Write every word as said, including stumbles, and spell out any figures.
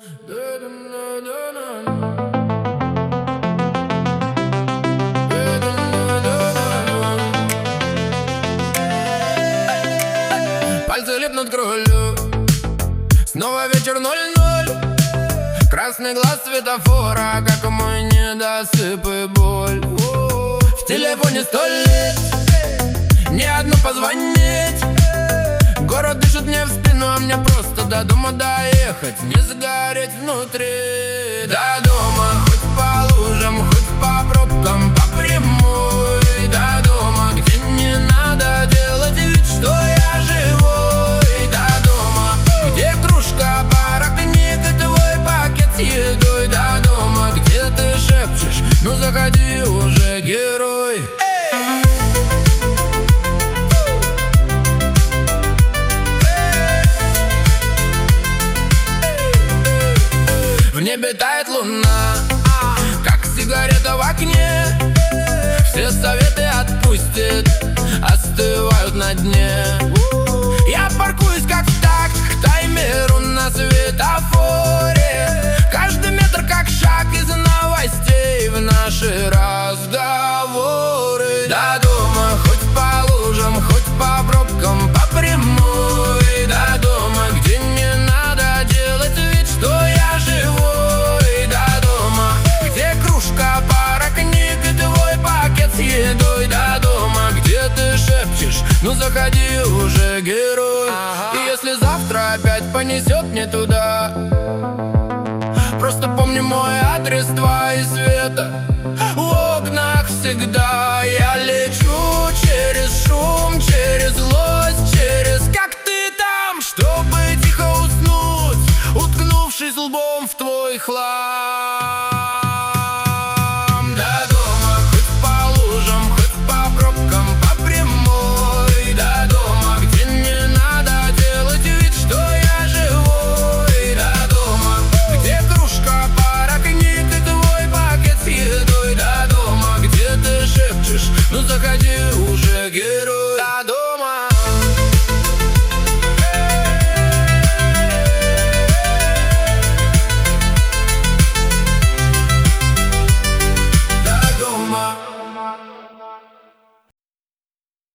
Пальцы липнут к рулю. Снова вечер ноль-ноль. Красный глаз светофора, как мой недосып и боль. В телефоне сто лет, не одну позвонить. Город дышит мне в спину, а мне просто до дома доехать, не загореть внутри. До дома, хоть по лужам, хоть по пробкам, по прямой. До дома, где не надо делать вид, что я живой. До дома, где кружка пара книг и твой пакет с едой. До дома, где ты шепчешь: ну заходи уже, герой. В небе тает луна, как сигарета в окне. Все советы отпустит, остывают на дне. Я паркуюсь как в такт к таймеру на светофоре. Каждый метр как шаг из новостей в наши разговоры. До дома, хоть по лужам, хоть по пробкам, по прямой. До дома, где не надо делать вид, что я живой. До дома, где кружка, пара книг и твой пакет с едой. До дома, где ты шепчешь: ну заходи уже, герой. Ага. И если завтра опять понесет не туда, просто помни мой адрес, твои света в окнах всегда. Я лечу через шум, через злость, через как ты там, чтобы тихо уснуть, уткнувшись лбом в твой хлам.